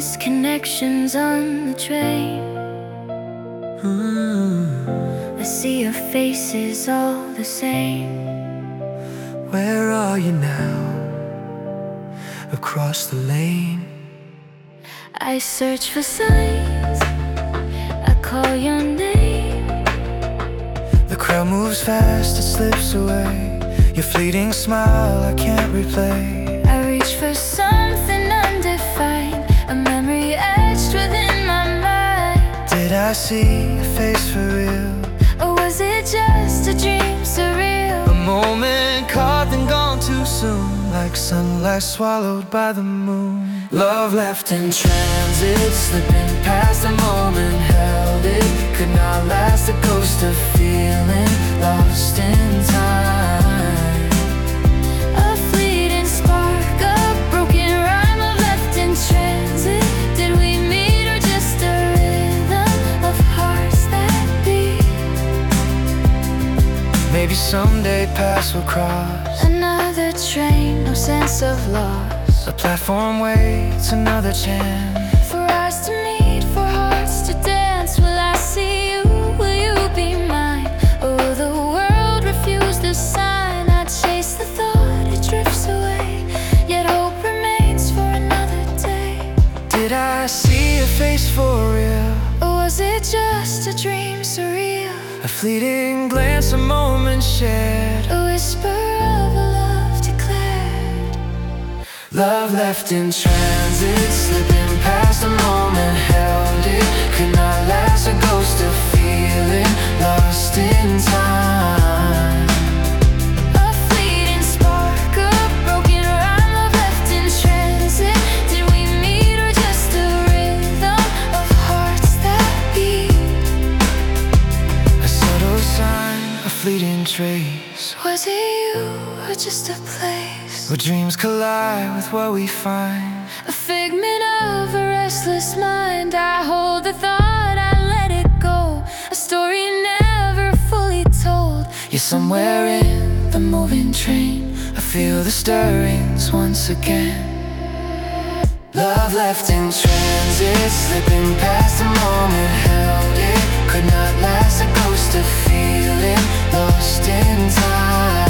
missed connections on the train. I see your faces all the same. Where are you now? Across the lane. I search for signs, I call your name. The crowd moves fast, it slips away. Your fleeting smile I can't replay. I reach for something undefined, a memory etched within my mind. Did I see a face for real? Or was it just a dream surreal? A moment caught then gone too soon, like sunlight swallowed by the moon. Love left in transit, slipping past the moment held it. Could not last, a ghost of feeling lost in time. A fleeting spark, a broken rhyme of left in transit. Did we meet or just a rhythm of hearts that beat? Maybe someday paths will cross. Another train, no sense of loss. A platform waits another chance for us to meet, for hearts to dance. Will I see you? Will you be mine? Or will the world refuse the sign? I chase the thought, it drifts away, yet hope remains for another day. Did I see a face for real? Or was it just a dream surreal? A fleeting glance, a moment shared, A whisper of a love declared. love left in transit, slipping past the moment held it. Could not last, a ghost of feeling lost in time. A fleeting spark, a broken rhyme of left in transit. Did we meet or just a rhythm of hearts that beat? A subtle sign, a fleeting trace. Was it you or just a place? Where dreams collide with what we find. A figment of a restless mind. I hold the thought, I let it go. A story never fully told. You're somewhere in the moving train. I feel the stirrings once again. Love left in transit, slipping past the moment held it. Could not last, a ghost of feeling lost in time.